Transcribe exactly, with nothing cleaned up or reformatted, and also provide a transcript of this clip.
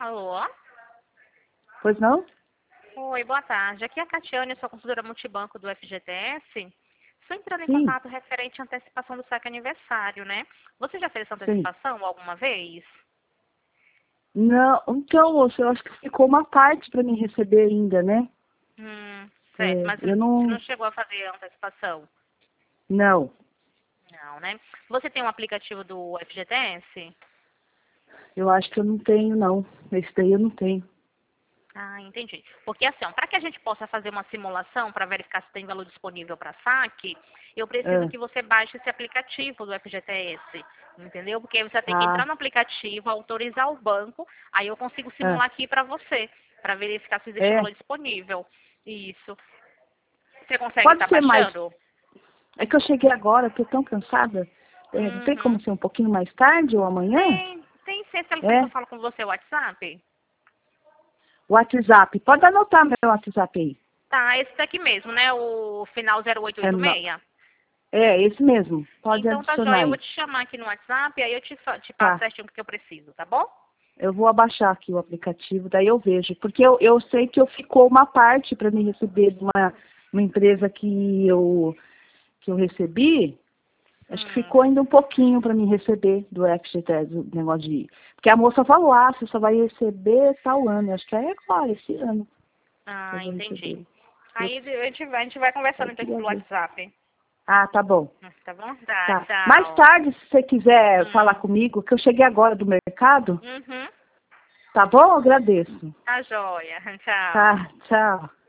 Alô? Pois não? Oi, boa tarde. Aqui é a Catiane, sou consultora multibanco do F G T S. Estou entrando em Sim, contato referente à antecipação do saque aniversário, né? Você já fez essa sim. antecipação alguma vez? Não, então, moço, eu acho que ficou uma parte para mim receber ainda, né? Hum, certo. É, Mas eu você não não. chegou a fazer a antecipação? Não, Não, né? Você tem um aplicativo do F G T S? eu acho que eu não tenho, não. Esse daí eu não tenho. Ah, entendi. Porque assim, para que a gente possa fazer uma simulação para verificar se tem valor disponível para saque, eu preciso Ah, que você baixe esse aplicativo do F G T S, entendeu? Porque você tem que entrar ah, no aplicativo, autorizar o banco, aí eu consigo ah. simular aqui para você, para verificar se existe É, valor disponível. Isso. Você consegue pode estar ser mais. baixando? É que eu cheguei agora, tô tão cansada. É, não tem como Uhum. ser um pouquinho mais tarde ou amanhã? Tem, tem sim esse telefone que eu É, falo com você, o WhatsApp? WhatsApp. Pode anotar meu WhatsApp aí. Tá, esse daqui mesmo, né? O final zero oito É, oito não. seis. É, esse mesmo. Pode Então tá adicionar joia, eu vou aí. te chamar aqui no WhatsApp, aí eu te, fa- te passo Tá. certinho o que eu preciso, tá bom? Eu vou abaixar aqui o aplicativo, daí eu vejo. Porque eu, eu sei que eu ficou uma parte para me receber de uma, uma empresa que eu, que eu recebi. Acho que Hum. ficou ainda um pouquinho para me receber do F G T S, do negócio de. Porque a moça falou, ah, você só vai receber tal ano. Acho que é agora, esse ano, que eu Ah, vou entendi. receber. Eu, Aí a gente vai, a gente vai eu conversando então aqui queria pelo ver. WhatsApp. Ah, tá bom. Tá bom? Tá, Tá. Mais tchau. tarde, se você quiser falar Hum. comigo, que eu cheguei agora do mercado, Uhum. tá bom? Eu agradeço. Tá joia. Tchau. Tá, tchau.